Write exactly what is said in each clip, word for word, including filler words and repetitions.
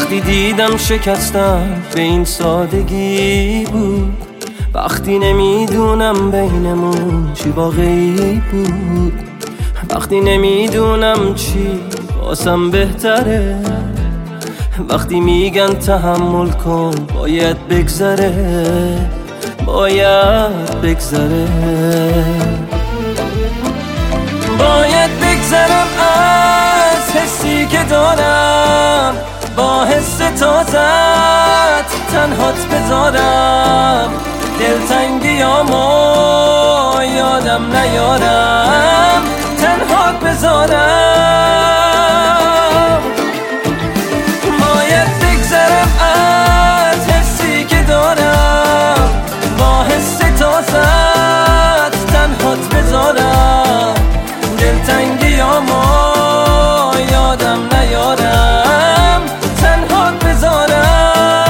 وقتی دیدم شکستم به این سادگی بود، وقتی نمیدونم بینمون چی واقعی بود، وقتی نمیدونم چی واسم بهتره، وقتی میگن تحمل کن باید بگذره، باید بگذره، باید بگذرم از حسی که دارم، با حس تازت تنهات بذارم، دلتنگیامو یادم نیارم، تنهات بذارم، باید بگذرم از حسی که دارم، با حس تازت تنهات بذارم، دلتنگیامو یادم نیارم، تنهات بذارم.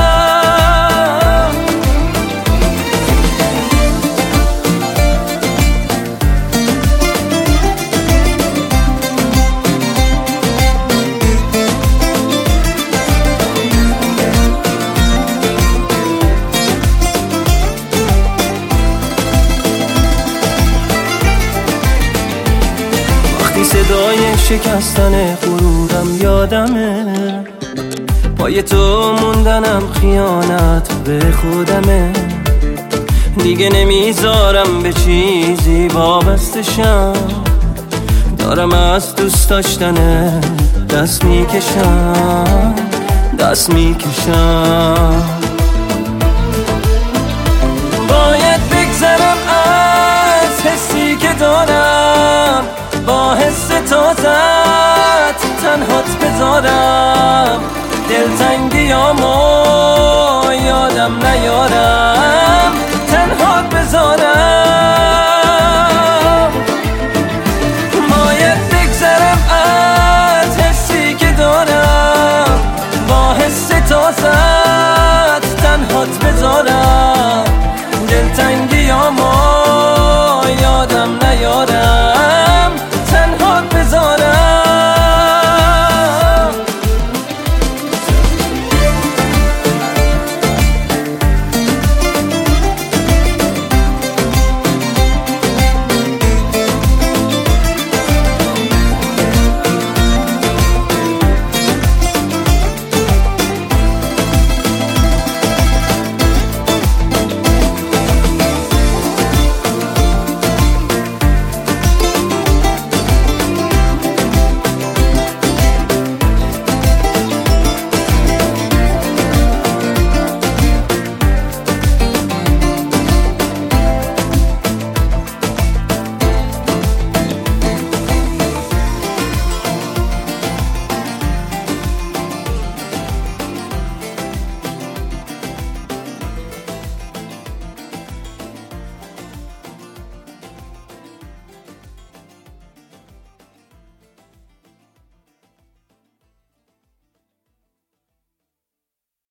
صدای شکستن غرورم یادمه، پای تو موندنم خیانت به خودمه، دیگه نمیذارم به چیزی وابسته شم، دارم از دوست داشتن دست میکشم، دست میکشم، باید بگذرم از حسی که دارم، با حس تازت تنهات بذارم، دلتنگیامو یادم نیارم،